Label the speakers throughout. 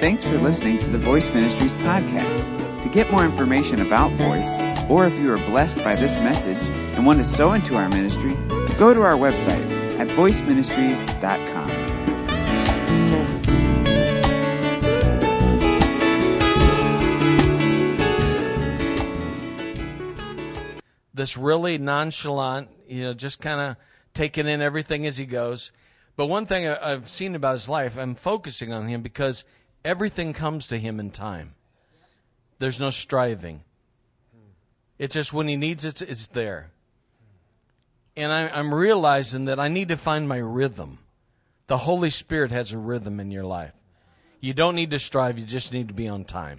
Speaker 1: Thanks for listening to the Voice Ministries podcast. To get more information about Voice, or if you are blessed by this message and want to sow into our ministry, go to our website at voiceministries.com.
Speaker 2: This really nonchalant, just kind of taking in everything as he goes. But one thing I've seen about his life, I'm focusing on him because everything comes to him in time. There's no striving. It's just when he needs it, it's there. And I'm realizing that I need to find my rhythm. The Holy Spirit has a rhythm in your life. You don't need to strive, you just need to be on time.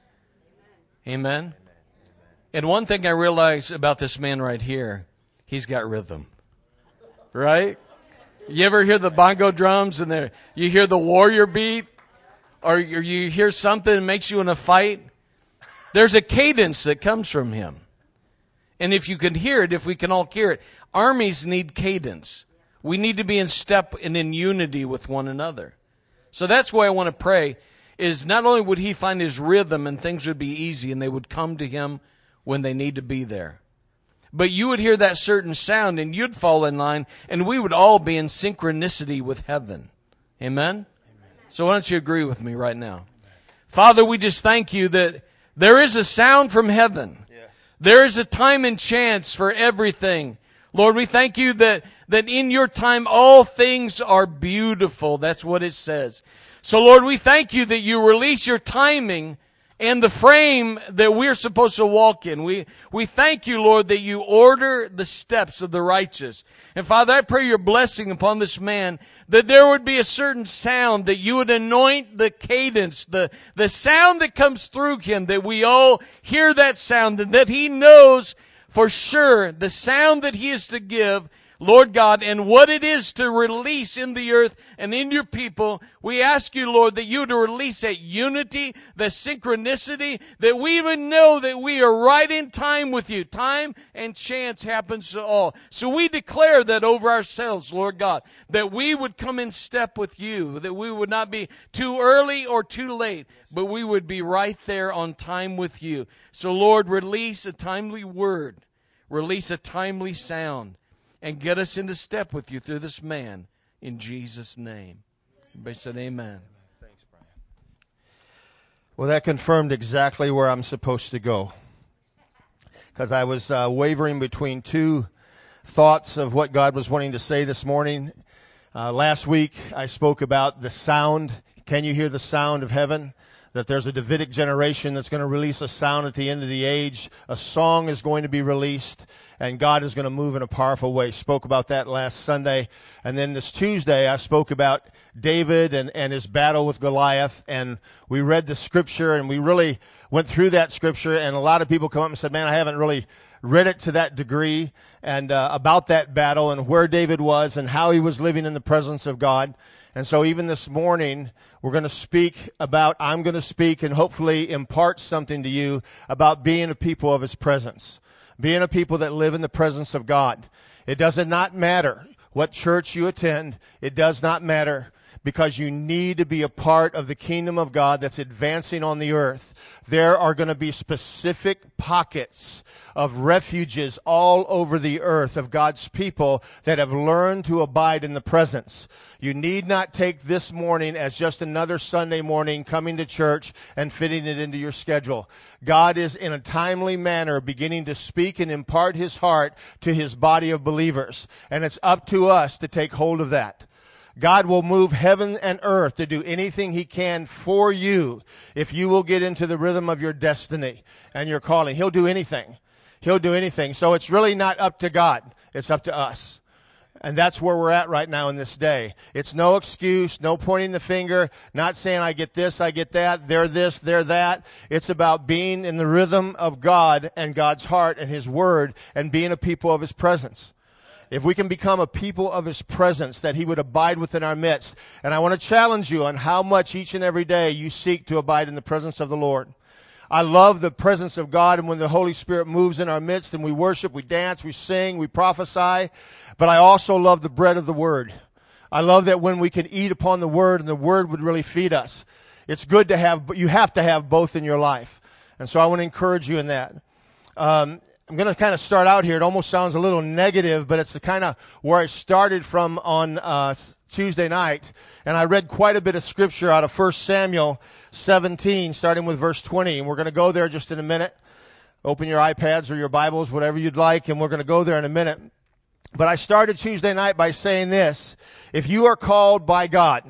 Speaker 2: Amen? And one thing I realize about this man right here, he's got rhythm. Right? You ever hear the bongo drums and you hear the warrior beat? Or you hear something that makes you in a fight? There's a cadence that comes from him. And if you can hear it, if we can all hear it, armies need cadence. We need to be in step and in unity with one another. So that's why I want to pray, is not only would he find his rhythm and things would be easy and they would come to him when they need to be there, but you would hear that certain sound and you'd fall in line and we would all be in synchronicity with heaven. Amen? So why don't you agree with me right now? Father, we just thank you that there is a sound from heaven. There is a time and chance for everything. Lord, we thank you that in your time all things are beautiful. That's what it says. So Lord, we thank you that you release your timing and the frame that we're supposed to walk in. We thank you, Lord, that you order the steps of the righteous. And Father, I pray your blessing upon this man, that there would be a certain sound, that you would anoint the cadence, the sound that comes through him, that we all hear that sound, and that he knows for sure the sound that he is to give, Lord God, and what it is to release in the earth and in your people. We ask you, Lord, that you would release that unity, the synchronicity, that we would know that we are right in time with you. Time and chance happens to all. So we declare that over ourselves, Lord God, that we would come in step with you, that we would not be too early or too late, but we would be right there on time with you. So Lord, release a timely word, release a timely sound, and get us into step with you through this man, in Jesus' name. Everybody said amen.
Speaker 3: Thanks, Brian. Well, that confirmed exactly where I'm supposed to go. Because I was wavering between two thoughts of what God was wanting to say this morning. Last week, I spoke about the sound. Can you hear the sound of heaven? That there's a Davidic generation that's going to release a sound at the end of the age. A song is going to be released, and God is going to move in a powerful way. Spoke about that last Sunday. And then this Tuesday, I spoke about David and his battle with Goliath. And we read the scripture, and we really went through that scripture. And a lot of people come up and said, man, I haven't really read it to that degree, and about that battle and where David was and how he was living in the presence of God. And so even this morning, I'm going to speak and hopefully impart something to you about being a people of his presence, being a people that live in the presence of God. It does not matter what church you attend. It does not matter, because you need to be a part of the kingdom of God that's advancing on the earth. There are going to be specific pockets of refuges all over the earth of God's people that have learned to abide in the presence. You need not take this morning as just another Sunday morning coming to church and fitting it into your schedule. God is in a timely manner beginning to speak and impart his heart to his body of believers. And it's up to us to take hold of that. God will move heaven and earth to do anything he can for you if you will get into the rhythm of your destiny and your calling. He'll do anything. He'll do anything. So it's really not up to God. It's up to us. And that's where we're at right now in this day. It's no excuse, no pointing the finger, not saying I get this, I get that, they're this, they're that. It's about being in the rhythm of God and God's heart and his word and being a people of his presence. If we can become a people of his presence, that he would abide within our midst. And I want to challenge you on how much each and every day you seek to abide in the presence of the Lord. I love the presence of God, and when the Holy Spirit moves in our midst and we worship, we dance, we sing, we prophesy. But I also love the bread of the Word. I love that when we can eat upon the Word and the Word would really feed us. It's good to have, but you have to have both in your life. And so I want to encourage you in that. I'm going to kind of start out here. It almost sounds a little negative, but it's the kind of where I started from on Tuesday night. And I read quite a bit of scripture out of 1 Samuel 17, starting with verse 20. And we're going to go there just in a minute. Open your iPads or your Bibles, whatever you'd like, and we're going to go there in a minute. But I started Tuesday night by saying this: if you are called by God,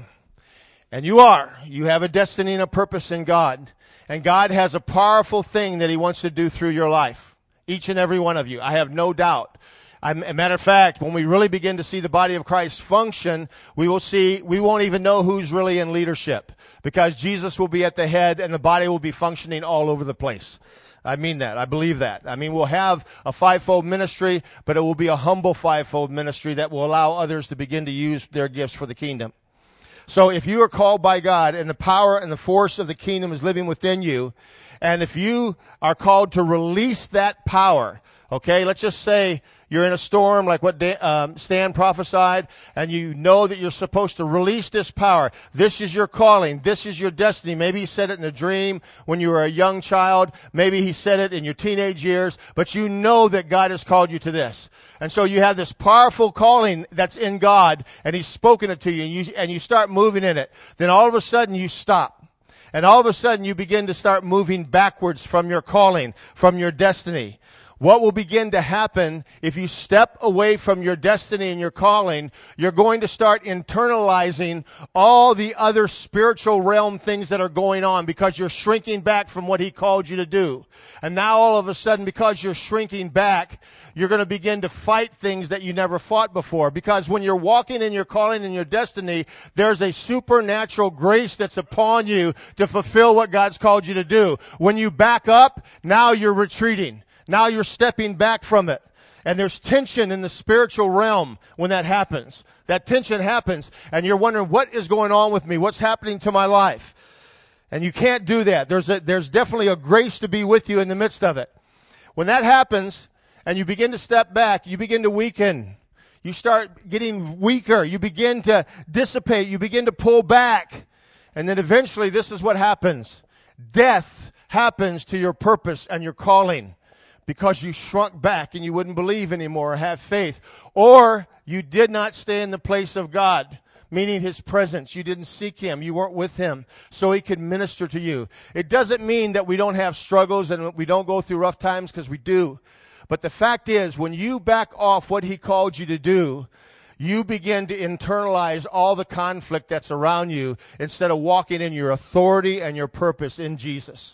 Speaker 3: and you have a destiny and a purpose in God, and God has a powerful thing that He wants to do through your life, each and every one of you, I have no doubt. As a matter of fact, when we really begin to see the body of Christ function, we won't even know who's really in leadership, because Jesus will be at the head and the body will be functioning all over the place. I mean that. I believe that. I mean, we'll have a fivefold ministry, but it will be a humble fivefold ministry that will allow others to begin to use their gifts for the kingdom. So if you are called by God and the power and the force of the kingdom is living within you, and if you are called to release that power, okay, let's just say you're in a storm like what Stan prophesied, and you know that you're supposed to release this power. This is your calling. This is your destiny. Maybe He said it in a dream when you were a young child. Maybe He said it in your teenage years, but you know that God has called you to this. And so you have this powerful calling that's in God, and He's spoken it to you, and you start moving in it. Then all of a sudden you stop. And all of a sudden you begin to start moving backwards from your calling, from your destiny. What will begin to happen if you step away from your destiny and your calling? You're going to start internalizing all the other spiritual realm things that are going on, because you're shrinking back from what He called you to do. And now all of a sudden, because you're shrinking back, you're going to begin to fight things that you never fought before. Because when you're walking in your calling and your destiny, there's a supernatural grace that's upon you to fulfill what God's called you to do. When you back up, now you're retreating. Now you're stepping back from it. And there's tension in the spiritual realm when that happens. That tension happens, and you're wondering, what is going on with me? What's happening to my life? And you can't do that. There's definitely a grace to be with you in the midst of it. When that happens, and you begin to step back, you begin to weaken. You start getting weaker. You begin to dissipate. You begin to pull back. And then eventually, this is what happens. Death happens to your purpose and your calling, because you shrunk back and you wouldn't believe anymore or have faith. Or you did not stay in the place of God, meaning His presence. You didn't seek Him. You weren't with Him so He could minister to you. It doesn't mean that we don't have struggles and we don't go through rough times, because we do. But the fact is, when you back off what He called you to do, you begin to internalize all the conflict that's around you instead of walking in your authority and your purpose in Jesus.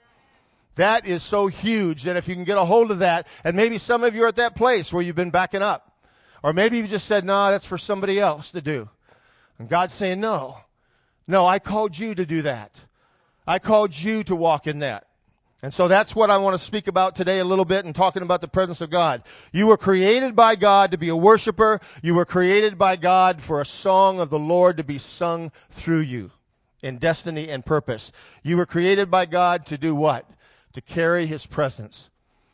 Speaker 3: That is so huge that if you can get a hold of that, and maybe some of you are at that place where you've been backing up. Or maybe you just said, no, that's for somebody else to do. And God's saying, no, I called you to do that. I called you to walk in that. And so that's what I want to speak about today a little bit, and talking about the presence of God. You were created by God to be a worshiper. You were created by God for a song of the Lord to be sung through you in destiny and purpose. You were created by God to do what? To carry His presence.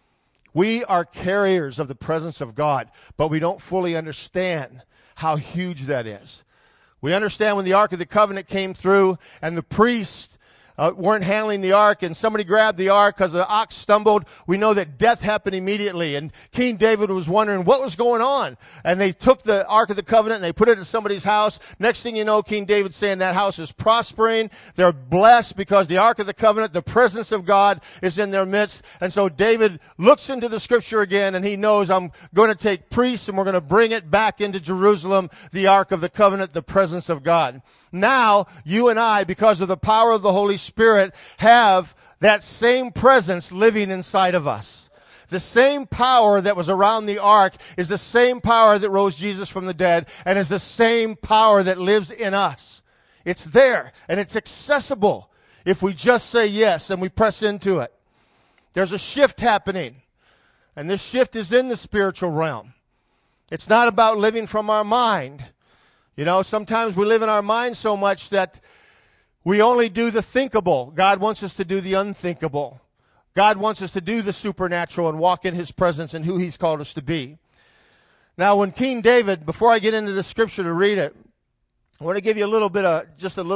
Speaker 3: We are carriers of the presence of God, but we don't fully understand how huge that is. We understand when the Ark of the Covenant came through and the priests weren't handling the ark, and somebody grabbed the ark because the ox stumbled, we know that death happened immediately. And King David was wondering what was going on. And they took the Ark of the Covenant and they put it in somebody's house. Next thing you know, King David's saying that house is prospering. They're blessed because the Ark of the Covenant, the presence of God, is in their midst. And so David looks into the scripture again, and he knows, I'm going to take priests and we're going to bring it back into Jerusalem, the Ark of the Covenant, the presence of God. Now, you and I, because of the power of the Holy Spirit, have that same presence living inside of us. The same power that was around the ark is the same power that rose Jesus from the dead, and is the same power that lives in us. It's there, and it's accessible if we just say yes and we press into it. There's a shift happening, and this shift is in the spiritual realm. It's not about living from our mind. You know, sometimes we live in our mind so much that we only do the thinkable. God wants us to do the unthinkable. God wants us to do the supernatural and walk in His presence and who He's called us to be. Now, when King David, before I get into the scripture to read it, I want to give you a little bit of, just a little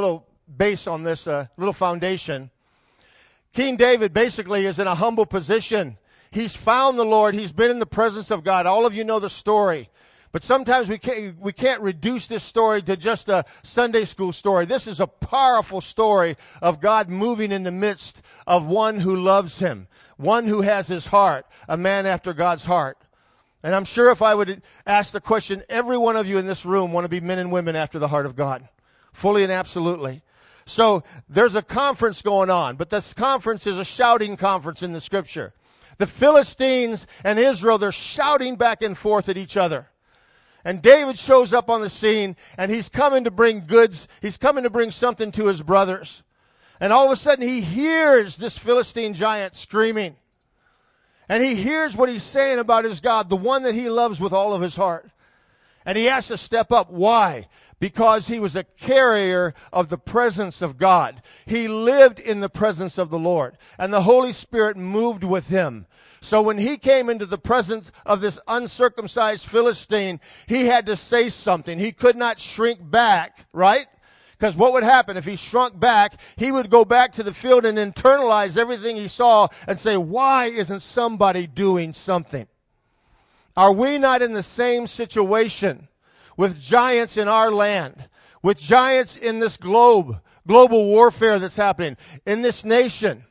Speaker 3: base on this, little foundation. King David basically is in a humble position. He's found the Lord. He's been in the presence of God. All of you know the story. But sometimes we can't reduce this story to just a Sunday school story. This is a powerful story of God moving in the midst of one who loves him, one who has his heart, a man after God's heart. And I'm sure if I would ask the question, every one of you in this room want to be men and women after the heart of God, fully and absolutely. So there's a conference going on, but this conference is a shouting conference in the Scripture. The Philistines and Israel, they're shouting back and forth at each other. And David shows up on the scene, and he's coming to bring goods. He's coming to bring something to his brothers. And all of a sudden, he hears this Philistine giant screaming. And he hears what he's saying about his God, the one that he loves with all of his heart. And he has to step up. Why? Because he was a carrier of the presence of God. He lived in the presence of the Lord. And the Holy Spirit moved with him. So when he came into the presence of this uncircumcised Philistine, he had to say something. He could not shrink back, right? Because what would happen if he shrunk back? He would go back to the field and internalize everything he saw and say, why isn't somebody doing something? Are we not in the same situation with giants in our land, with giants in this global warfare that's happening in this nation?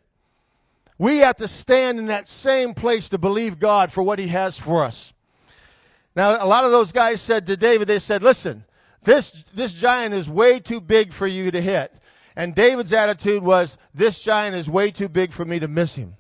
Speaker 3: We have to stand in that same place to believe God for what he has for us. Now, a lot of those guys said to David, they said, listen, this giant is way too big for you to hit. And David's attitude was, this giant is way too big for me to miss him.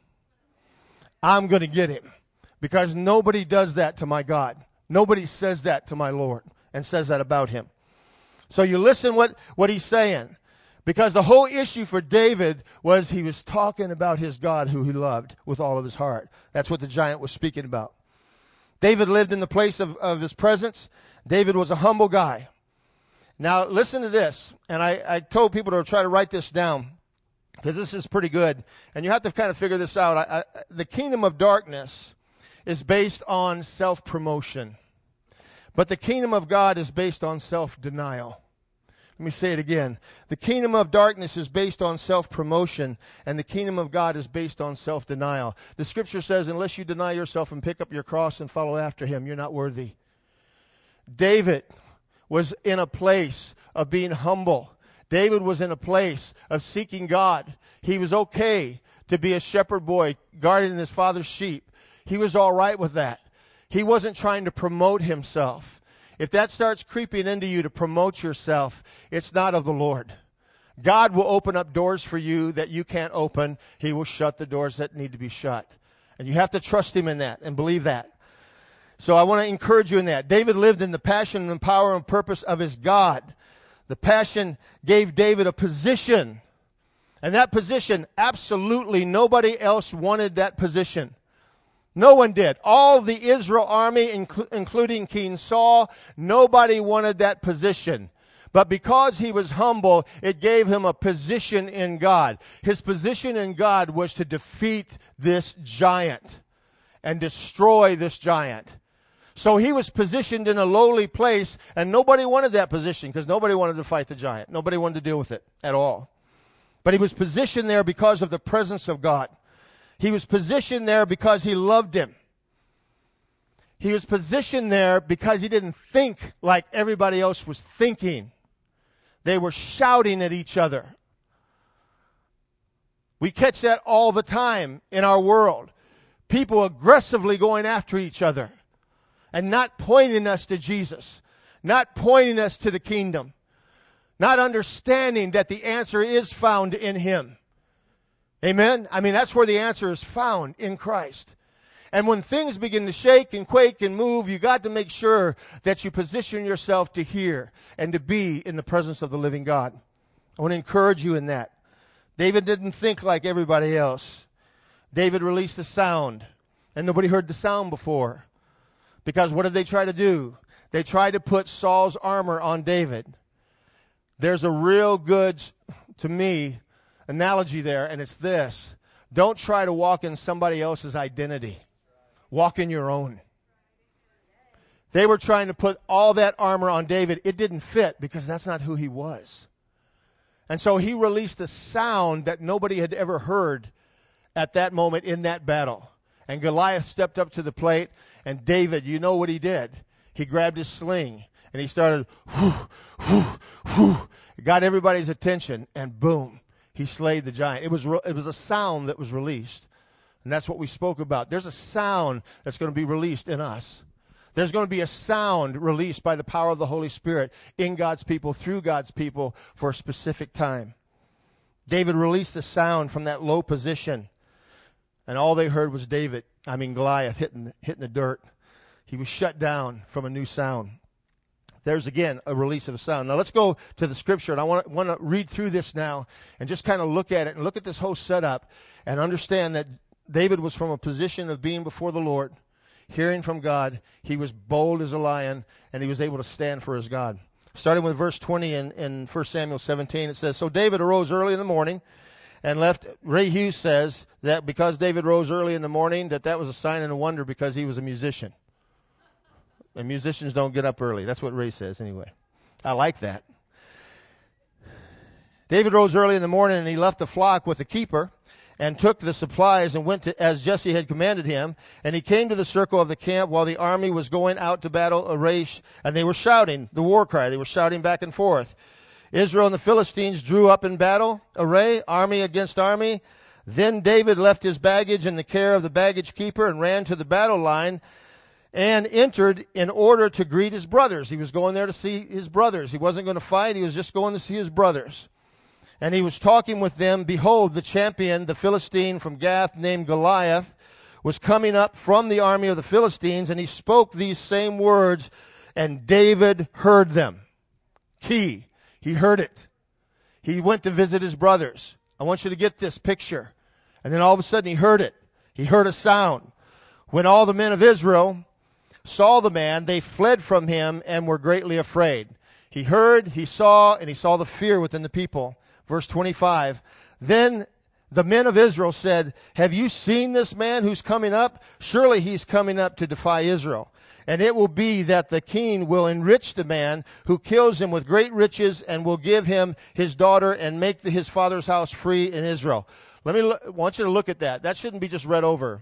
Speaker 3: I'm going to get him. Because nobody does that to my God. Nobody says that to my Lord and says that about him. So you listen what he's saying. Because the whole issue for David was he was talking about his God who he loved with all of his heart. That's what the giant was speaking about. David lived in the place of his presence. David was a humble guy. Now listen to this. And I told people to try to write this down because this is pretty good. And you have to kind of figure this out. The kingdom of darkness is based on self-promotion. But the kingdom of God is based on self-denial. Let me say it again. The kingdom of darkness is based on self-promotion, and the kingdom of God is based on self-denial. The Scripture says, unless you deny yourself and pick up your cross and follow after him, you're not worthy. David was in a place of being humble. David was in a place of seeking God. He was okay to be a shepherd boy guarding his father's sheep. He was all right with that. He wasn't trying to promote himself. If that starts creeping into you to promote yourself, it's not of the Lord. God will open up doors for you that you can't open. He will shut the doors that need to be shut. And you have to trust him in that and believe that. So I want to encourage you in that. David lived in the passion and power and purpose of his God. The passion gave David a position. And that position, absolutely nobody else wanted that position. No one did. All the Israel army, including King Saul, nobody wanted that position. But because he was humble, it gave him a position in God. His position in God was to defeat this giant and destroy this giant. So he was positioned in a lowly place, and nobody wanted that position because nobody wanted to fight the giant. Nobody wanted to deal with it at all. But he was positioned there because of the presence of God. He was positioned there because he loved him. He was positioned there because he didn't think like everybody else was thinking. They were shouting at each other. We catch that all the time in our world. People aggressively going after each other and not pointing us to Jesus, not pointing us to the kingdom, not understanding that the answer is found in him. Amen? I mean, that's where the answer is found, in Christ. And when things begin to shake and quake and move, you got to make sure that you position yourself to hear and to be in the presence of the living God. I want to encourage you in that. David didn't think like everybody else. David released a sound, and nobody heard the sound before. Because what did they try to do? They tried to put Saul's armor on David. There's a real good, to me, analogy there, and it's this. Don't try to walk in somebody else's identity. Walk in your own. They were trying to put all that armor on David. It didn't fit because that's not who he was. And so he released a sound that nobody had ever heard at that moment in that battle. And Goliath stepped up to the plate, and David, you know what he did? He grabbed his sling, and he started, whoo, whoo, whoo. It got everybody's attention, and boom, he slayed the giant. It was a sound that was released, and that's what we spoke about. There's a sound that's going to be released in us. There's going to be a sound released by the power of the Holy Spirit in God's people, through God's people, for a specific time. David released the sound from that low position, and all they heard was Goliath hitting the dirt. He was shut down from a new sound. There's, again, a release of a sound. Now, let's go to the Scripture, and I want to read through this now and just kind of look at it and look at this whole setup and understand that David was from a position of being before the Lord, hearing from God. He was bold as a lion, and he was able to stand for his God. Starting with verse 20 in 1 Samuel 17, it says, So David arose early in the morning and left. Ray Hughes says that because David rose early in the morning, that was a sign and a wonder because he was a musician. And musicians don't get up early. That's what Ray says anyway. I like that. David rose early in the morning, and he left the flock with the keeper and took the supplies and went as Jesse had commanded him. And he came to the circle of the camp while the army was going out to battle and they were shouting the war cry. They were shouting back and forth. Israel and the Philistines drew up in battle array, army against army. Then David left his baggage in the care of the baggage keeper and ran to the battle line and entered in order to greet his brothers. He was going there to see his brothers. He wasn't going to fight. He was just going to see his brothers. And he was talking with them. Behold, the champion, the Philistine from Gath, named Goliath, was coming up from the army of the Philistines, and he spoke these same words, and David heard them. Key. He heard it. He went to visit his brothers. I want you to get this picture. And then all of a sudden he heard it. He heard a sound. When all the men of Israel saw the man, they fled from him and were greatly afraid. He heard, he saw, and he saw the fear within the people. Verse 25, Then the men of Israel said, Have you seen this man who's coming up? Surely he's coming up to defy Israel. And it will be that the king will enrich the man who kills him with great riches and will give him his daughter and make his father's house free in Israel. I want you to look at that. That shouldn't be just read over.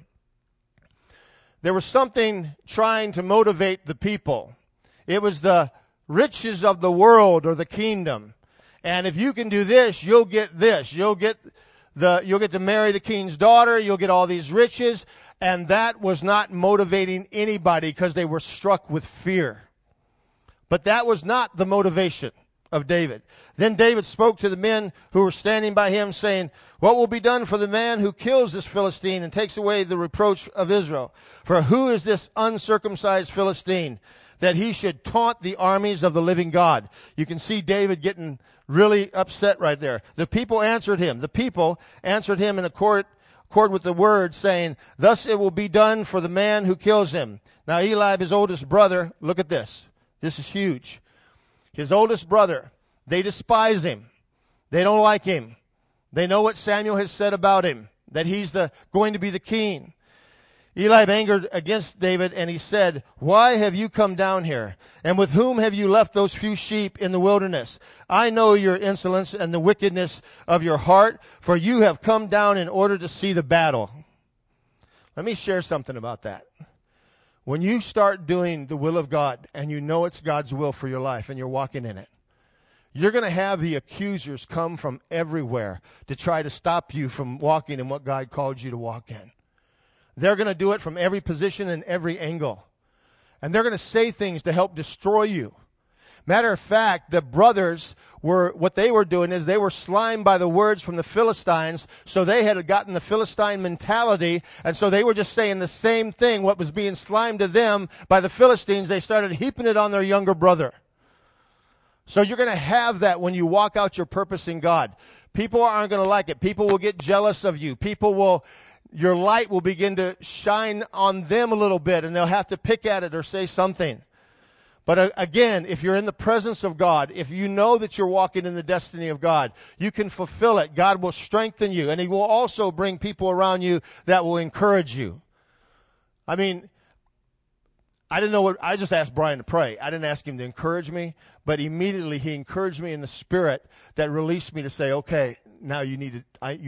Speaker 3: There was something trying to motivate the people. It was the riches of the world or the kingdom. And if you can do this, you'll get this. You'll get to marry the king's daughter. You'll get all these riches. And that was not motivating anybody because they were struck with fear. But that was not the motivation of David. Then David spoke to the men who were standing by him, saying, What will be done for the man who kills this Philistine and takes away the reproach of Israel? For who is this uncircumcised Philistine, that he should taunt the armies of the living God? You can see David getting really upset right there. The people answered him. The people answered him in accord with the word, saying, Thus it will be done for the man who kills him. Now Eliab, his oldest brother, look at this. This is huge. His oldest brother, they despise him. They don't like him. They know what Samuel has said about him, that he's going to be the king. Eliab angered against David, and he said, Why have you come down here? And with whom have you left those few sheep in the wilderness? I know your insolence and the wickedness of your heart, for you have come down in order to see the battle. Let me share something about that. When you start doing the will of God, and you know it's God's will for your life, and you're walking in it, you're going to have the accusers come from everywhere to try to stop you from walking in what God called you to walk in. They're going to do it from every position and every angle. And they're going to say things to help destroy you. Matter of fact, the brothers what they were doing is they were slimed by the words from the Philistines, so they had gotten the Philistine mentality, and so they were just saying the same thing. What was being slimed to them by the Philistines, they started heaping it on their younger brother. So you're going to have that when you walk out your purpose in God. People aren't going to like it. People will get jealous of you. Your light will begin to shine on them a little bit, and they'll have to pick at it or say something. But again, if you're in the presence of God, if you know that you're walking in the destiny of God, you can fulfill it. God will strengthen you, and He will also bring people around you that will encourage you. I mean, I didn't know I just asked Brian to pray. I didn't ask him to encourage me, but immediately he encouraged me in the spirit that released me to say, okay, now you need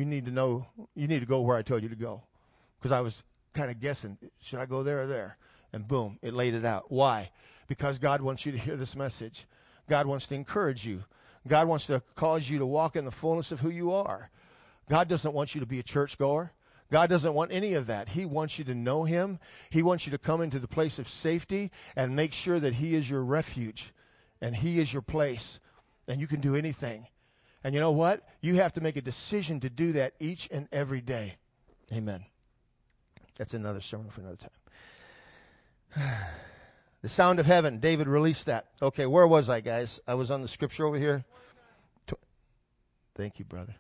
Speaker 3: to go where I told you to go. Because I was kind of guessing, should I go there or there? And boom, it laid it out. Why? Because God wants you to hear this message. God wants to encourage you. God wants to cause you to walk in the fullness of who you are. God doesn't want you to be a churchgoer. God doesn't want any of that. He wants you to know Him. He wants you to come into the place of safety and make sure that He is your refuge and He is your place and you can do anything. And you know what? You have to make a decision to do that each and every day. Amen. That's another sermon for another time. The sound of heaven. David released that. Okay, where was I, guys? I was on the scripture over here. Thank you, brother.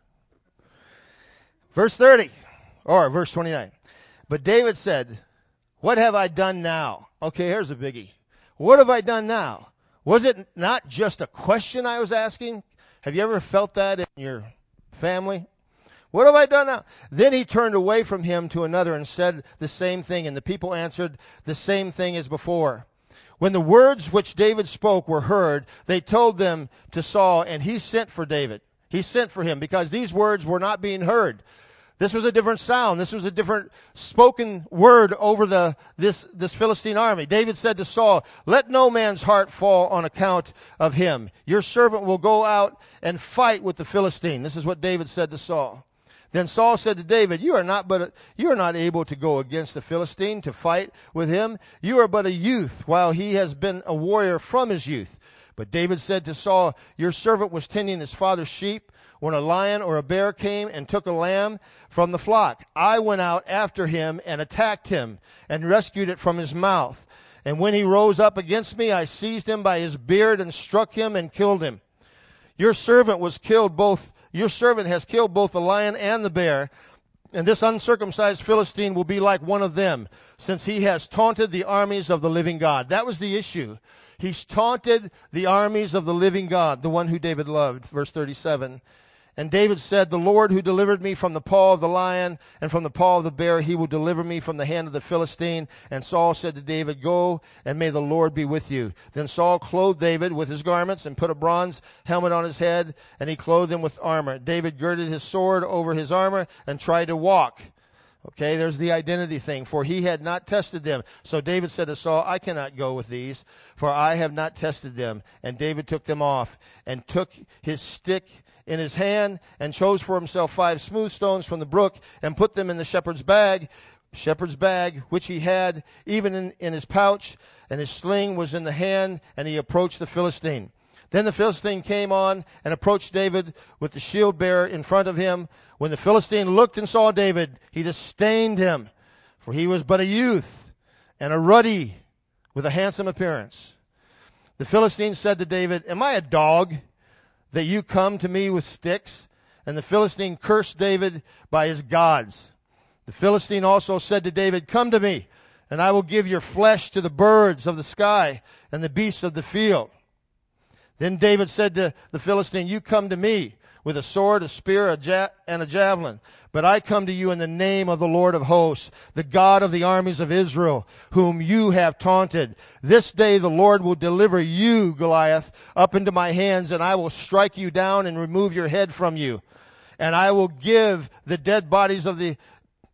Speaker 3: Verse 30. Or verse 29. But David said, what have I done now? Okay, here's a biggie. What have I done now? Was it not just a question I was asking? Have you ever felt that in your family? What have I done now? Then he turned away from him to another and said the same thing, and the people answered the same thing as before. When the words which David spoke were heard, they told them to Saul, and he sent for David. He sent for him because these words were not being heard. This was a different sound. This was a different spoken word over this Philistine army. David said to Saul, let no man's heart fall on account of him. Your servant will go out and fight with the Philistine. This is what David said to Saul. Then Saul said to David, you are not able to go against the Philistine to fight with him. You are but a youth, while he has been a warrior from his youth. But David said to Saul, your servant was tending his father's sheep when a lion or a bear came and took a lamb from the flock. I went out after him and attacked him and rescued it from his mouth. And when he rose up against me, I seized him by his beard and struck him and killed him. Your servant has killed both the lion and the bear, and this uncircumcised Philistine will be like one of them, since he has taunted the armies of the living God. That was the issue. He's taunted the armies of the living God, the one who David loved. Verse 37. And David said, the Lord who delivered me from the paw of the lion and from the paw of the bear, he will deliver me from the hand of the Philistine. And Saul said to David, go, and may the Lord be with you. Then Saul clothed David with his garments and put a bronze helmet on his head, and he clothed him with armor. David girded his sword over his armor and tried to walk. Okay, there's the identity thing, for he had not tested them. So David said to Saul, I cannot go with these, for I have not tested them. And David took them off and took his stick in his hand and chose for himself 5 smooth stones from the brook and put them in the shepherd's bag, which he had even in his pouch, and his sling was in the hand, and he approached the Philistine. Then the Philistine came on and approached David with the shield bearer in front of him. When the Philistine looked and saw David, he disdained him, for he was but a youth and a ruddy with a handsome appearance. The Philistine said to David, am I a dog that you come to me with sticks? And the Philistine cursed David by his gods. The Philistine also said to David, come to me, and I will give your flesh to the birds of the sky and the beasts of the field. Then David said to the Philistine, you come to me with a sword, a spear, and a javelin. But I come to you in the name of the Lord of hosts, the God of the armies of Israel, whom you have taunted. This day the Lord will deliver you, Goliath, up into my hands, and I will strike you down and remove your head from you. And I will give the dead bodies of the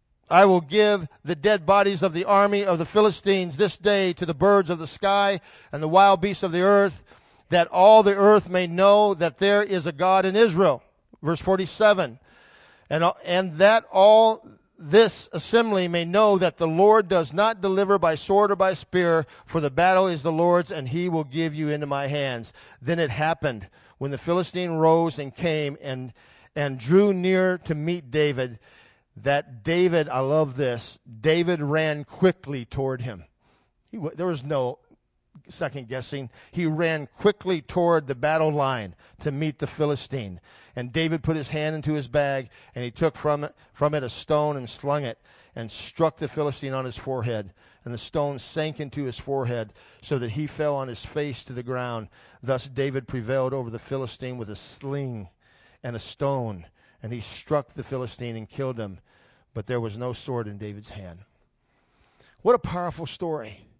Speaker 3: army of the Philistines this day to the birds of the sky and the wild beasts of the earth, that all the earth may know that there is a God in Israel. Verse 47. And that all this assembly may know that the Lord does not deliver by sword or by spear, for the battle is the Lord's, and he will give you into my hands. Then it happened, when the Philistine rose and came and drew near to meet David, that David, I love this, David ran quickly toward him. There was no second guessing. He ran quickly toward the battle line to meet the Philistine. And David put his hand into his bag, and he took from it a stone and slung it and struck the Philistine on his forehead. And the stone sank into his forehead so that he fell on his face to the ground. Thus David prevailed over the Philistine with a sling and a stone. And he struck the Philistine and killed him. But there was no sword in David's hand. What a powerful story.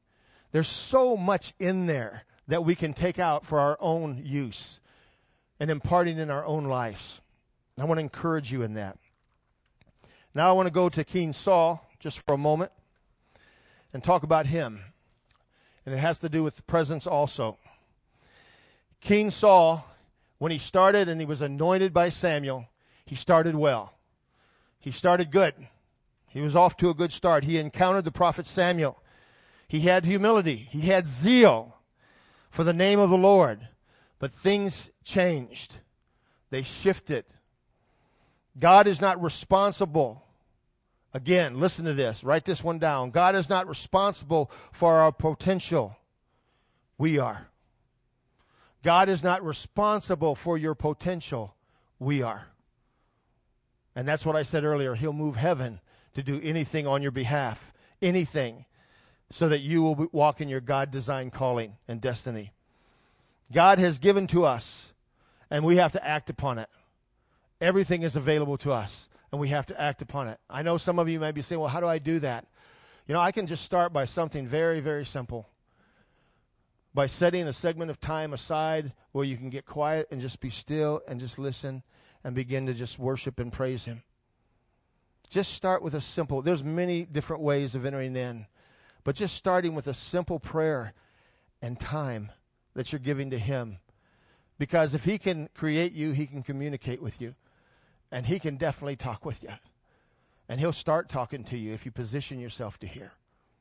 Speaker 3: There's so much in there that we can take out for our own use and imparting in our own lives. I want to encourage you in that. Now I want to go to King Saul just for a moment and talk about him. And it has to do with the presence also. King Saul, when he started and he was anointed by Samuel, he started well. He started good. He was off to a good start. He encountered the prophet Samuel. He had humility. He had zeal for the name of the Lord. But things changed. They shifted. God is not responsible. Again, listen to this. Write this one down. God is not responsible for our potential. We are. God is not responsible for your potential. We are. And that's what I said earlier. He'll move heaven to do anything on your behalf. Anything. So that you will walk in your God-designed calling and destiny. God has given to us, and we have to act upon it. Everything is available to us, and we have to act upon it. I know some of you may be saying, well, how do I do that? You know, I can just start by something very, very simple. By setting a segment of time aside where you can get quiet and just be still and just listen and begin to just worship and praise Him. Just start with a simple, there's many different ways of entering in, but just starting with a simple prayer and time that you're giving to Him. Because if He can create you, He can communicate with you. And He can definitely talk with you. And He'll start talking to you if you position yourself to hear.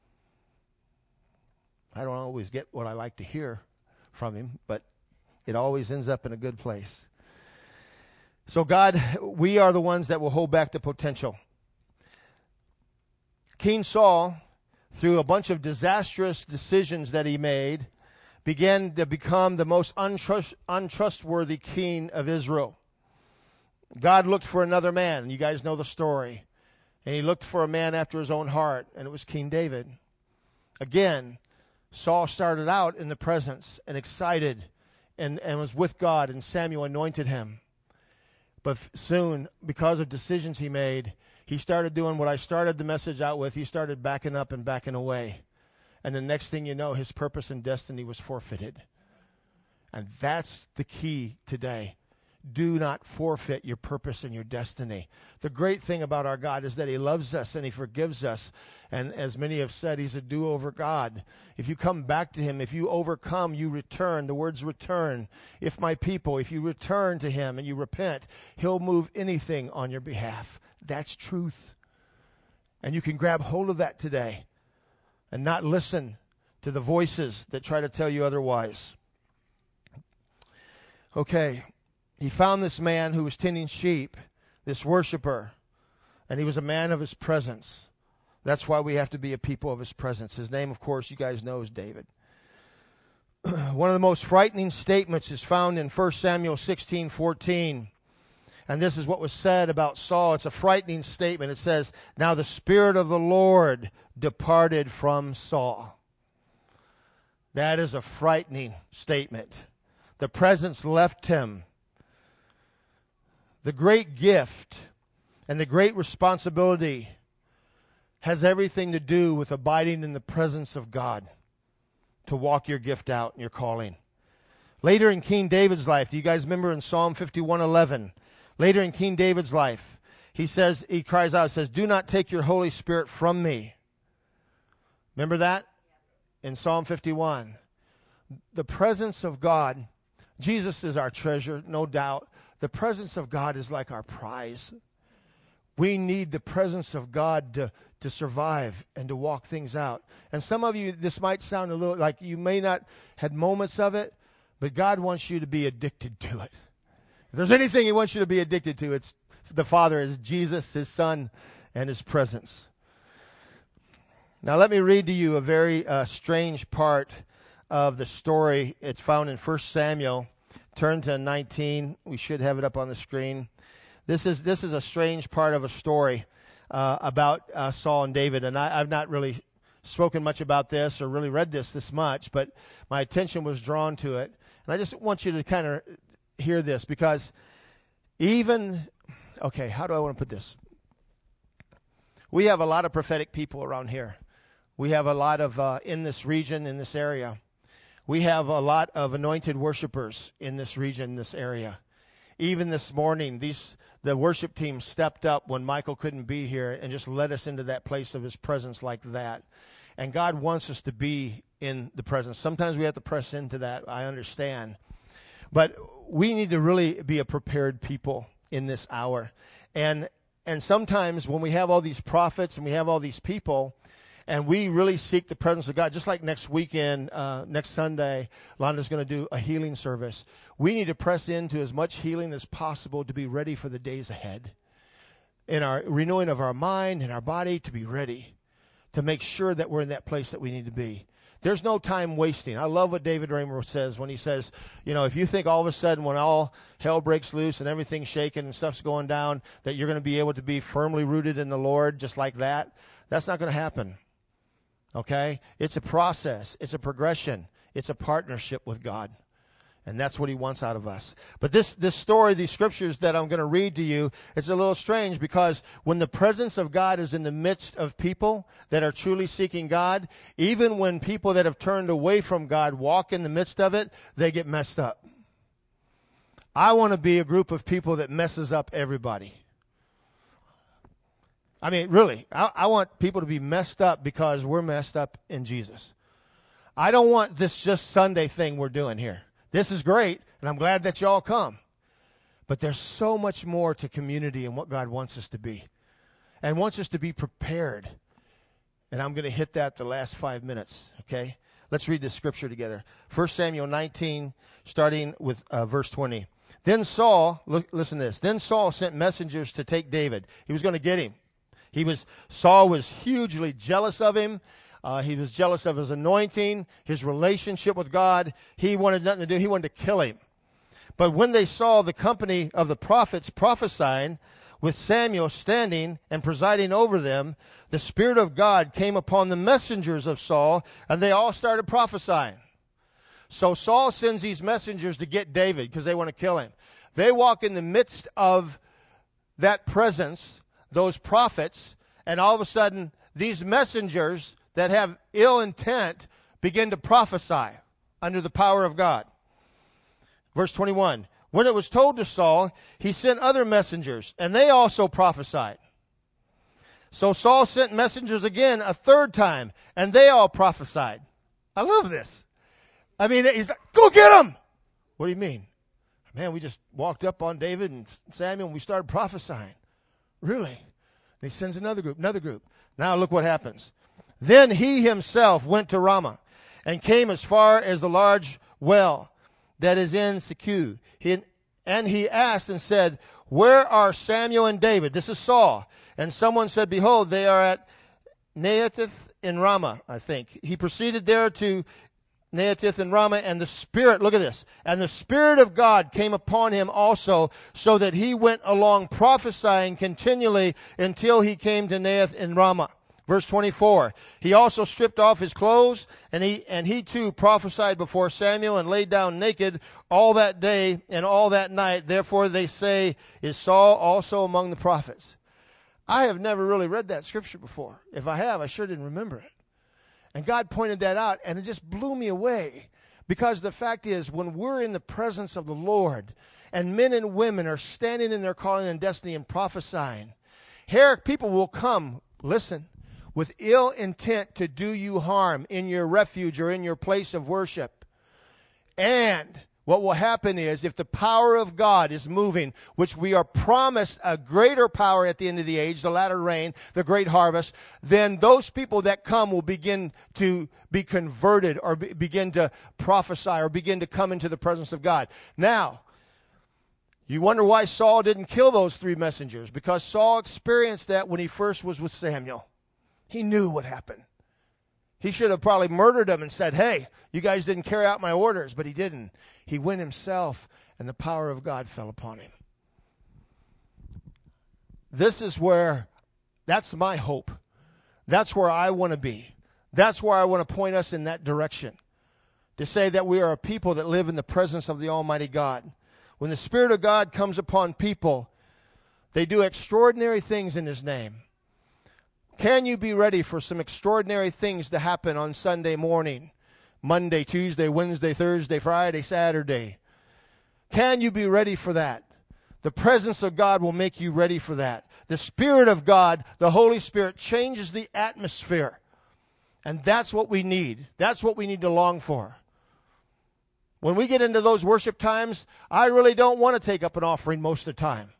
Speaker 3: I don't always get what I like to hear from Him, but it always ends up in a good place. So God, we are the ones that will hold back the potential. King Saul, through a bunch of disastrous decisions that he made, began to become the most untrustworthy king of Israel. God looked for another man. You guys know the story. And He looked for a man after His own heart, and it was King David. Again, Saul started out in the presence and excited and was with God, and Samuel anointed him. But soon, because of decisions he made, he started doing what I started the message out with. He started backing up and backing away. And the next thing you know, his purpose and destiny was forfeited. And that's the key today. Do not forfeit your purpose and your destiny. The great thing about our God is that He loves us and He forgives us. And as many have said, He's a do-over God. If you come back to Him, if you overcome, you return. The words return. If my people, if you return to Him and you repent, He'll move anything on your behalf. That's truth. And you can grab hold of that today and not listen to the voices that try to tell you otherwise. Okay. He found this man who was tending sheep, this worshiper, and he was a man of His presence. That's why we have to be a people of His presence. His name, of course, you guys know is David. One of the most frightening statements is found in 1 Samuel 16:14. And this is what was said about Saul. It's a frightening statement. It says, "Now the Spirit of the Lord departed from Saul." That is a frightening statement. The presence left him. The great gift and the great responsibility has everything to do with abiding in the presence of God to walk your gift out and your calling. Later in King David's life, do you guys remember in Psalm 51:11? Later in King David's life, he cries out, says, "Do not take your Holy Spirit from me." Remember that? In Psalm 51. The presence of God, Jesus is our treasure, no doubt. The presence of God is like our prize. We need the presence of God to survive and to walk things out. And some of you, this might sound a little like you may not had moments of it, but God wants you to be addicted to it. If there's anything He wants you to be addicted to, it's the Father, is Jesus, His Son, and His presence. Now let me read to you a very strange part of the story. It's found in 1 Samuel. Turn to 19. We should have it up on the screen. This is a strange part of a story about Saul and David. And I've not really spoken much about this or really read this much, but my attention was drawn to it. And I just want you to kind of hear this, because how do I want to put this? We have a lot of prophetic people around here. We have a lot of, in this region, in this area, we have a lot of anointed worshipers in this region, this area. Even this morning, the worship team stepped up when Michael couldn't be here and just led us into that place of his presence like that. And God wants us to be in the presence. Sometimes we have to press into that, I understand. But we need to really be a prepared people in this hour. And sometimes when we have all these prophets and we have all these people, and we really seek the presence of God, just like next weekend, next Sunday, Londa's going to do a healing service. We need to press into as much healing as possible to be ready for the days ahead. In our renewing of our mind and our body, to be ready, to make sure that we're in that place that we need to be. There's no time wasting. I love what David Raymer says when he says, if you think all of a sudden when all hell breaks loose and everything's shaking and stuff's going down, that you're going to be able to be firmly rooted in the Lord just like that, that's not going to happen. Okay? It's a process. It's a progression. It's a partnership with God. And that's what he wants out of us. But this story, these scriptures that I'm going to read to you, it's a little strange because when the presence of God is in the midst of people that are truly seeking God, even when people that have turned away from God walk in the midst of it, they get messed up. I want to be a group of people that messes up everybody. I mean, really, I want people to be messed up because we're messed up in Jesus. I don't want this just Sunday thing we're doing here. This is great, and I'm glad that you all come. But there's so much more to community and what God wants us to be. And wants us to be prepared. And I'm going to hit that the last 5 minutes, okay? Let's read this scripture together. 1 Samuel 19, starting with verse 20. Then Saul, listen to this. Then Saul sent messengers to take David. He was going to get him. Saul was hugely jealous of him. He was jealous of his anointing, his relationship with God. He wanted nothing to do. He wanted to kill him. But when they saw the company of the prophets prophesying, with Samuel standing and presiding over them, the Spirit of God came upon the messengers of Saul, and they all started prophesying. So Saul sends these messengers to get David because they want to kill him. They walk in the midst of that presence, those prophets, and all of a sudden, these messengers that have ill intent begin to prophesy under the power of God. Verse 21, when it was told to Saul, he sent other messengers, and they also prophesied. So Saul sent messengers again a third time, and they all prophesied. I love this. I mean, he's like, go get them! What do you mean? Man, we just walked up on David and Samuel, and we started prophesying. Really? And he sends another group. Now look what happens. Then he himself went to Ramah and came as far as the large well that is in Secu. And he asked and said, where are Samuel and David? This is Saul. And someone said, behold, they are at Naioth in Ramah, I think. He proceeded there to Naioth in Ramah, and the Spirit, look at this, and the Spirit of God came upon him also, so that he went along prophesying continually until he came to Naioth in Ramah. Verse 24, he also stripped off his clothes, and he too prophesied before Samuel and laid down naked all that day and all that night. Therefore they say, is Saul also among the prophets? I have never really read that scripture before. If I have, I sure didn't remember it. And God pointed that out, and it just blew me away. Because the fact is, when we're in the presence of the Lord, and men and women are standing in their calling and destiny and prophesying, here people will come, listen, with ill intent to do you harm in your refuge or in your place of worship. And what will happen is, if the power of God is moving, which we are promised a greater power at the end of the age, the latter rain, the great harvest, then those people that come will begin to be converted or begin to prophesy or begin to come into the presence of God. Now, you wonder why Saul didn't kill those three messengers. Because Saul experienced that when he first was with Samuel. He knew what happened. He should have probably murdered them and said, hey, you guys didn't carry out my orders, but he didn't. He went himself, and the power of God fell upon him. This is where, that's my hope. That's where I want to be. That's where I want to point us in that direction. To say that we are a people that live in the presence of the Almighty God. When the Spirit of God comes upon people, they do extraordinary things in His name. Can you be ready for some extraordinary things to happen on Sunday morning? Monday, Tuesday, Wednesday, Thursday, Friday, Saturday. Can you be ready for that? The presence of God will make you ready for that. The Spirit of God, the Holy Spirit, changes the atmosphere. And that's what we need. That's what we need to long for. When we get into those worship times, I really don't want to take up an offering most of the time.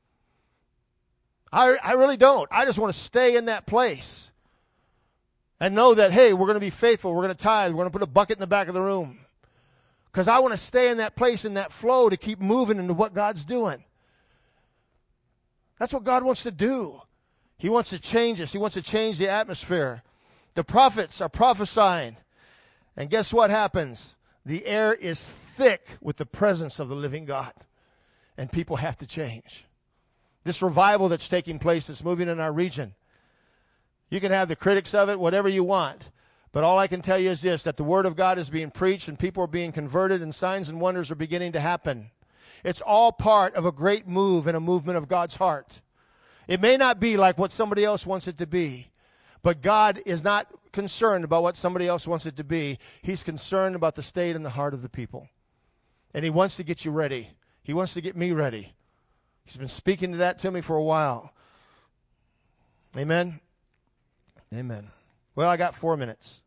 Speaker 3: I really don't. I just want to stay in that place and know that, hey, we're going to be faithful. We're going to tithe. We're going to put a bucket in the back of the room. Because I want to stay in that place, in that flow, to keep moving into what God's doing. That's what God wants to do. He wants to change us. He wants to change the atmosphere. The prophets are prophesying. And guess what happens? The air is thick with the presence of the living God. And people have to change. This revival that's taking place, that's moving in our region. You can have the critics of it, whatever you want. But all I can tell you is this, that the Word of God is being preached and people are being converted and signs and wonders are beginning to happen. It's all part of a great move and a movement of God's heart. It may not be like what somebody else wants it to be, but God is not concerned about what somebody else wants it to be. He's concerned about the state and the heart of the people. And He wants to get you ready. He wants to get me ready. He's been speaking to that to me for a while. Amen? Amen. Well, I got 4 minutes.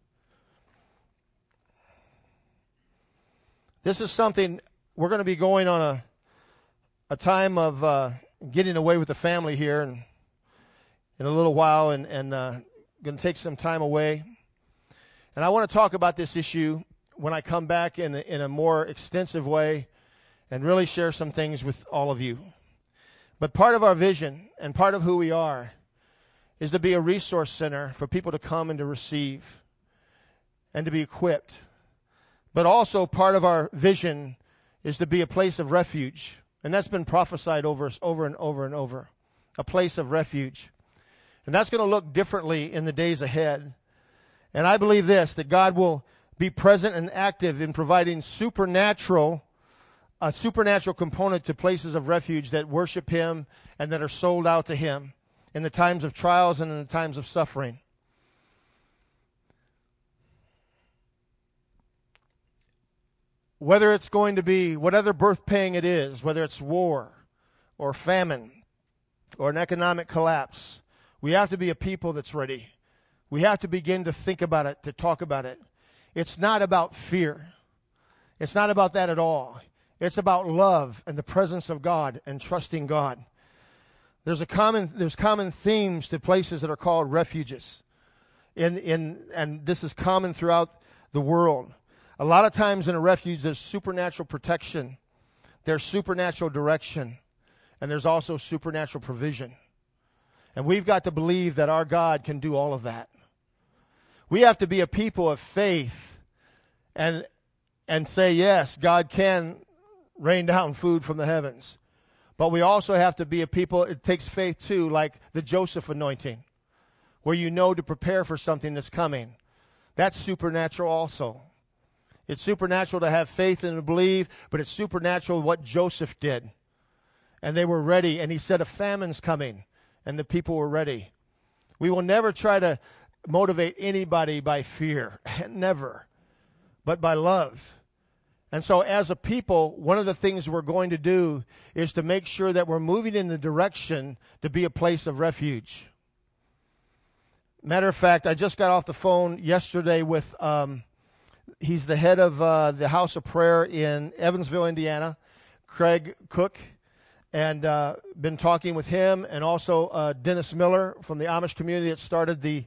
Speaker 3: This is something, we're going to be going on a time of getting away with the family here in a little while and going to take some time away. And I want to talk about this issue when I come back in a more extensive way and really share some things with all of you. But part of our vision and part of who we are is to be a resource center for people to come and to receive and to be equipped. But also part of our vision is to be a place of refuge. And that's been prophesied over us over and over and over. A place of refuge. And that's going to look differently in the days ahead. And I believe this, that God will be present and active in providing a supernatural component to places of refuge that worship Him and that are sold out to Him in the times of trials and in the times of suffering. Whether it's going to be whatever birth pang it is, whether it's war or famine or an economic collapse, we have to be a people that's ready. We have to begin to think about it, to talk about it. It's not about fear. It's not about that at all. It's about love and the presence of God and trusting God. There's common themes to places that are called refuges. And this is common throughout the world. A lot of times in a refuge, there's supernatural protection, there's supernatural direction, and there's also supernatural provision. And we've got to believe that our God can do all of that. We have to be a people of faith and say, yes, God can rain down food from the heavens. But we also have to be a people, it takes faith too, like the Joseph anointing, where you know to prepare for something that's coming. That's supernatural also. It's supernatural to have faith and to believe, but it's supernatural what Joseph did. And they were ready, and he said a famine's coming, and the people were ready. We will never try to motivate anybody by fear, never, but by love. And so as a people, one of the things we're going to do is to make sure that we're moving in the direction to be a place of refuge. Matter of fact, I just got off the phone yesterday with, he's the head of the House of Prayer in Evansville, Indiana, Craig Cook, and been talking with him, and also Dennis Miller from the Amish community that started the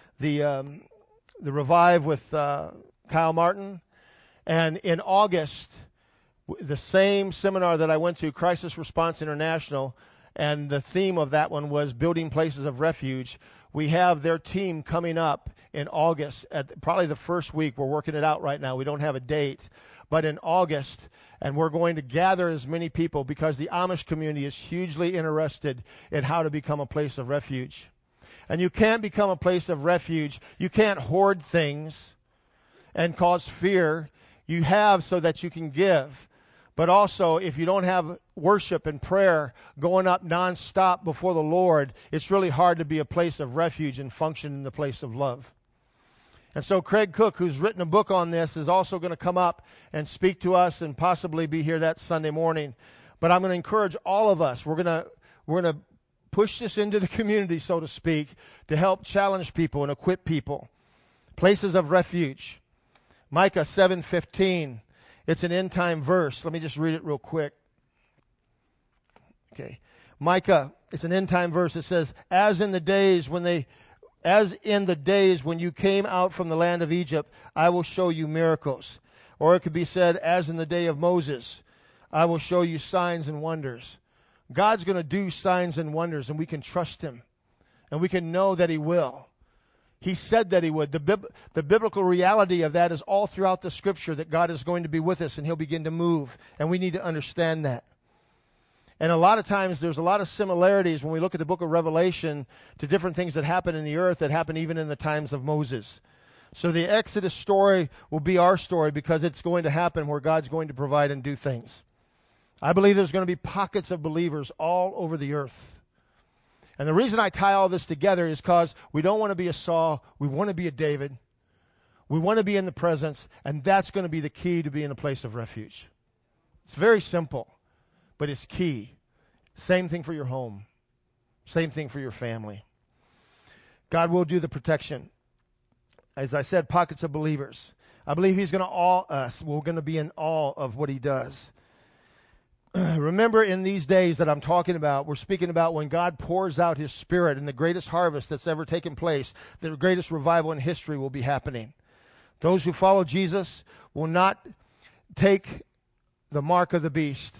Speaker 3: Revive with Kyle Martin. And in August, the same seminar that I went to, Crisis Response International, and the theme of that one was building places of refuge. We have their team coming up in August, at probably the first week. We're working it out right now. We don't have a date. But in August, and we're going to gather as many people because the Amish community is hugely interested in how to become a place of refuge. And you can't become a place of refuge. You can't hoard things and cause fear. You have so that you can give. But also, if you don't have worship and prayer going up nonstop before the Lord, it's really hard to be a place of refuge and function in the place of love. And so Craig Cook, who's written a book on this, is also going to come up and speak to us and possibly be here that Sunday morning. But I'm going to encourage all of us. We're going to push this into the community, so to speak, to help challenge people and equip people. Places of refuge. Micah 7:15. It's an end-time verse. Let me just read it real quick. Okay. Micah, it's an end-time verse. It says, As in the days when you came out from the land of Egypt, I will show you miracles. Or it could be said, as in the day of Moses, I will show you signs and wonders. God's going to do signs and wonders, and we can trust Him. And we can know that He will. He said that He would. The biblical reality of that is all throughout the Scripture, that God is going to be with us and He'll begin to move. And we need to understand that. And a lot of times there's a lot of similarities when we look at the book of Revelation to different things that happen in the earth that happen even in the times of Moses. So the Exodus story will be our story because it's going to happen where God's going to provide and do things. I believe there's going to be pockets of believers all over the earth. And the reason I tie all this together is because we don't want to be a Saul. We want to be a David. We want to be in the presence, and that's going to be the key to being a place of refuge. It's very simple, but it's key. Same thing for your home. Same thing for your family. God will do the protection. As I said, pockets of believers. I believe He's going to awe us. We're going to be in awe of what He does. Remember, in these days that I'm talking about, we're speaking about when God pours out His Spirit and the greatest harvest that's ever taken place, the greatest revival in history will be happening. Those who follow Jesus will not take the mark of the beast.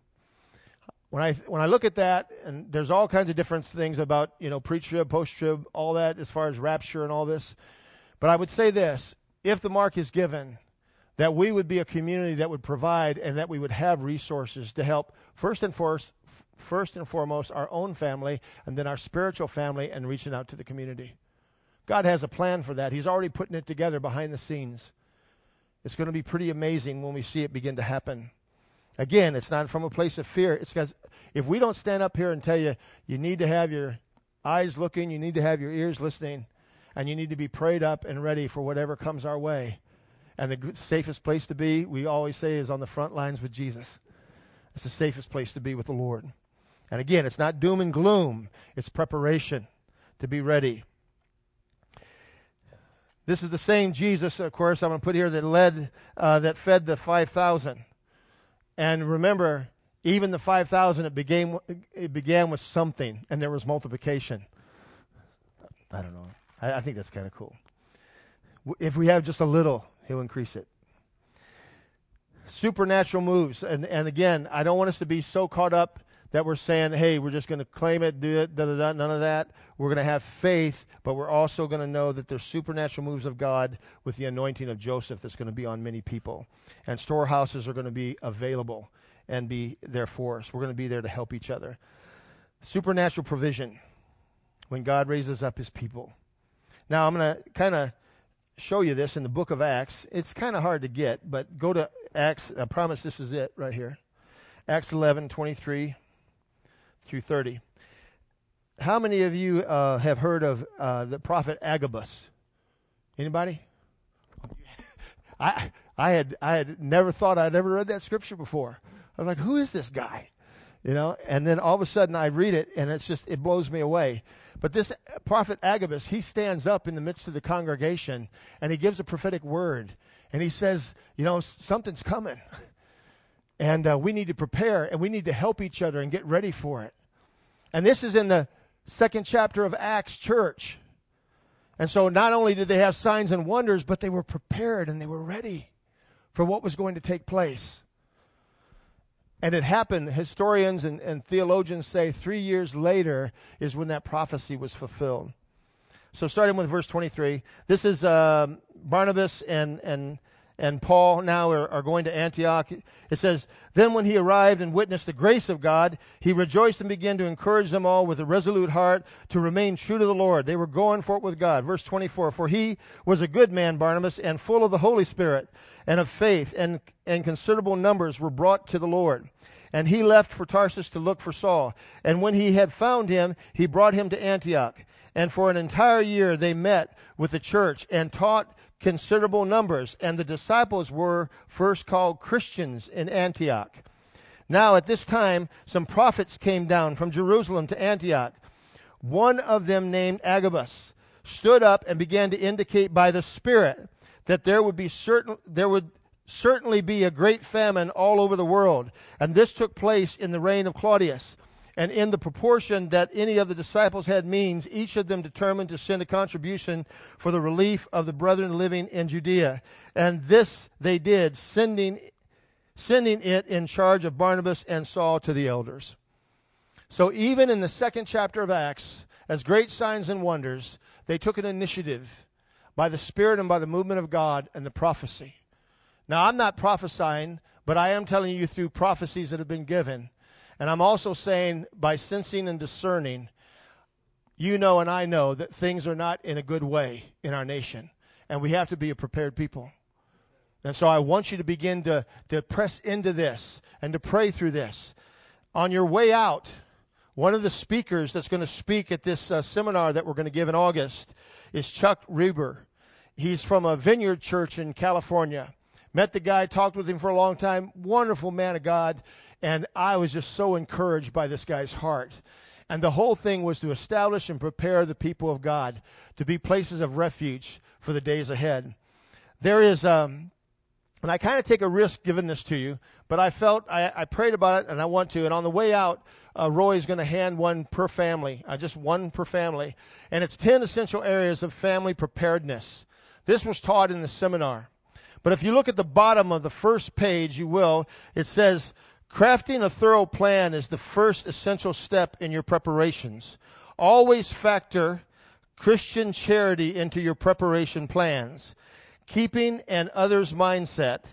Speaker 3: When I look at that, and there's all kinds of different things about, pre-trib, post-trib, all that as far as rapture and all this. But I would say this, if the mark is given, that we would be a community that would provide and that we would have resources to help first and foremost our own family and then our spiritual family and reaching out to the community. God has a plan for that. He's already putting it together behind the scenes. It's going to be pretty amazing when we see it begin to happen. Again, it's not from a place of fear. It's because if we don't stand up here and tell you, you need to have your eyes looking, you need to have your ears listening, and you need to be prayed up and ready for whatever comes our way. And the safest place to be, we always say, is on the front lines with Jesus. It's the safest place to be with the Lord. And again, it's not doom and gloom. It's preparation to be ready. This is the same Jesus, of course, I'm going to put here, that fed the 5,000. And remember, even the 5,000, it began with something, and there was multiplication. I don't know. I think that's kind of cool. If we have just a little, He'll increase it. Supernatural moves. And again, I don't want us to be so caught up that we're saying, hey, we're just going to claim it, do it, none of that. We're going to have faith, but we're also going to know that there's supernatural moves of God with the anointing of Joseph that's going to be on many people. And storehouses are going to be available and be there for us. We're going to be there to help each other. Supernatural provision when God raises up His people. Now, I'm going to kind of show you this in the book of Acts. It's kind of hard to get, but go to Acts. I promise this is it right here. Acts 11:23 through 30. How many of you have heard of the prophet Agabus? Anybody? I had never thought I'd ever read that scripture before. I was like, who is this guy? And then all of a sudden I read it, and it blows me away. But this prophet Agabus, he stands up in the midst of the congregation, and he gives a prophetic word. And he says, something's coming. And we need to prepare, and we need to help each other and get ready for it. And this is in the 2nd chapter of Acts church. And so not only did they have signs and wonders, but they were prepared and they were ready for what was going to take place. And it happened, historians and theologians say 3 years later is when that prophecy was fulfilled. So starting with verse 23, this is Barnabas and and Paul now are going to Antioch. It says, then when he arrived and witnessed the grace of God, he rejoiced and began to encourage them all with a resolute heart to remain true to the Lord. They were going for it with God. Verse 24, for he was a good man, Barnabas, and full of the Holy Spirit and of faith, and considerable numbers were brought to the Lord. And he left for Tarsus to look for Saul. And when he had found him, he brought him to Antioch. And for an entire year they met with the church and taught considerable numbers. And the disciples were first called Christians in Antioch. Now at this time some prophets came down from Jerusalem to Antioch. One of them, named Agabus, stood up and began to indicate by the Spirit that there would certainly be a great famine all over the world. And this took place in the reign of Claudius. And in the proportion that any of the disciples had means, each of them determined to send a contribution for the relief of the brethren living in Judea. And this they did, sending it in charge of Barnabas and Saul to the elders. So even in the second chapter of Acts, as great signs and wonders, they took an initiative by the Spirit and by the movement of God and the prophecy. Now, I'm not prophesying, but I am telling you through prophecies that have been given. And I'm also saying by sensing and discerning, you know and I know that things are not in a good way in our nation. And we have to be a prepared people. And so I want you to begin to press into this and to pray through this. On your way out, one of the speakers that's going to speak at this seminar that we're going to give in August is Chuck Reber. He's from a vineyard church in California. Met the guy, talked with him for a long time. Wonderful man of God. And I was just so encouraged by this guy's heart. And the whole thing was to establish and prepare the people of God to be places of refuge for the days ahead. There is, and I kind of take a risk giving this to you, but I felt, I prayed about it and I want to. And on the way out, Roy's going to hand one per family, just one per family. And it's 10 essential areas of family preparedness. This was taught in the seminar. But if you look at the bottom of the first page, it says, crafting a thorough plan is the first essential step in your preparations. Always factor Christian charity into your preparation plans. Keeping an others mindset,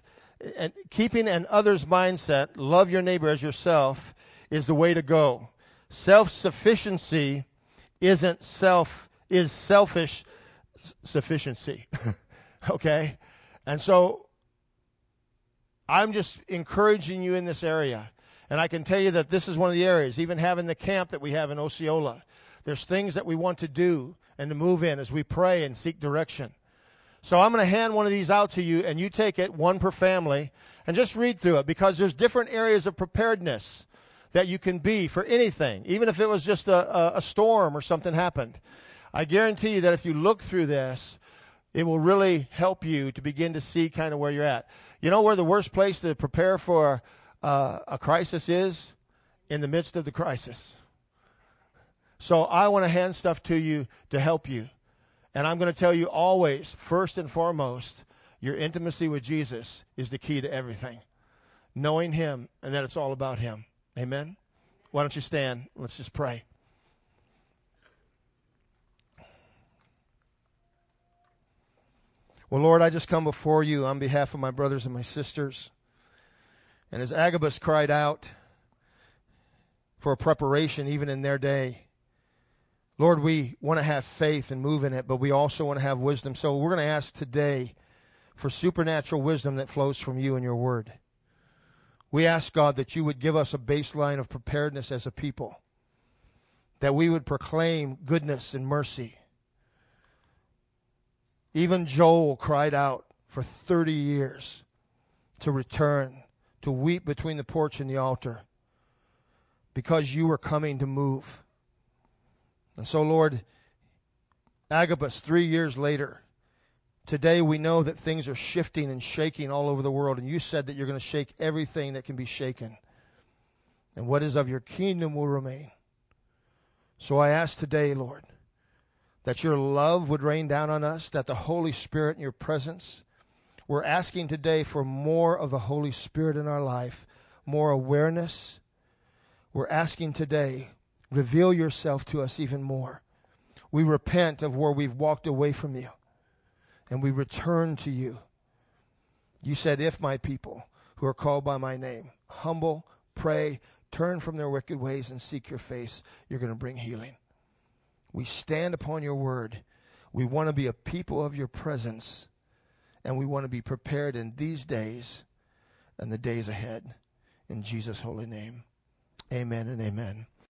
Speaker 3: love your neighbor as yourself, is the way to go. Self-sufficiency is selfish sufficiency. Okay? And so I'm just encouraging you in this area. And I can tell you that this is one of the areas, even having the camp that we have in Osceola. There's things that we want to do and to move in as we pray and seek direction. So I'm going to hand one of these out to you, and you take it, one per family, and just read through it, because there's different areas of preparedness that you can be for anything, even if it was just a storm or something happened. I guarantee you that if you look through this, it will really help you to begin to see kind of where you're at. You know where the worst place to prepare for a crisis is? In the midst of the crisis. So I want to hand stuff to you to help you. And I'm going to tell you always, first and foremost, your intimacy with Jesus is the key to everything. Knowing Him and that it's all about Him. Amen? Why don't you stand? Let's just pray. Well, Lord, I just come before you on behalf of my brothers and my sisters. And as Agabus cried out for a preparation even in their day, Lord, we want to have faith and move in it, but we also want to have wisdom. So we're going to ask today for supernatural wisdom that flows from you and your word. We ask, God, that you would give us a baseline of preparedness as a people, that we would proclaim goodness and mercy. Even Joel cried out for 30 years to return, to weep between the porch and the altar, because you were coming to move. And so, Lord, Agabus, 3 years later, today we know that things are shifting and shaking all over the world, and you said that you're going to shake everything that can be shaken. And what is of your kingdom will remain. So I ask today, Lord, that your love would rain down on us, that the Holy Spirit in your presence. We're asking today for more of the Holy Spirit in our life, more awareness. We're asking today, reveal yourself to us even more. We repent of where we've walked away from you, and we return to you. You said, if my people who are called by my name humble, pray, turn from their wicked ways and seek your face, you're going to bring healing. We stand upon your word. We want to be a people of your presence, and we want to be prepared in these days and the days ahead. In Jesus' holy name, amen and amen.